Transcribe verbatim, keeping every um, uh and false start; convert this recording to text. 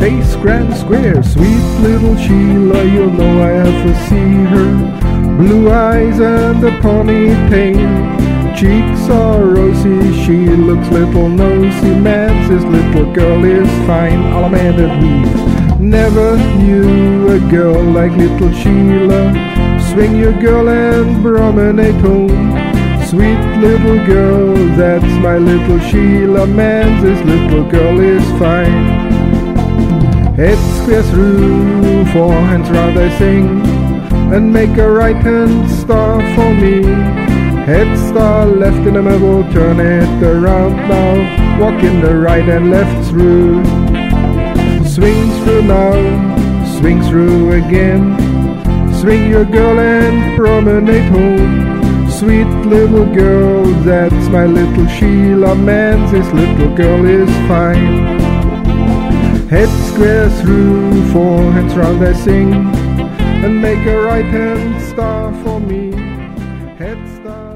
face grand square, sweet little Sheila, you'll know I have to see her. Blue eyes and a ponytail, cheeks are rosy, she looks little nosy. Man, this little girl is fine, all I'm at that we never knew a girl like little Sheila. Swing your girl and promenade home. Sweet little girl, that's my little Sheila. Man, this little girl is fine. Head square through, four hands round I sing, and make a right hand star for me. Head star left in the middle, turn it around now. Walk in the right and left through. Swing through now, swing through again. Swing your girl and promenade home. Sweet little girl, that's my little Sheila. Man, this little girl is fine. Head square through, four hands round I sing, and make a right hand star for me. Head star.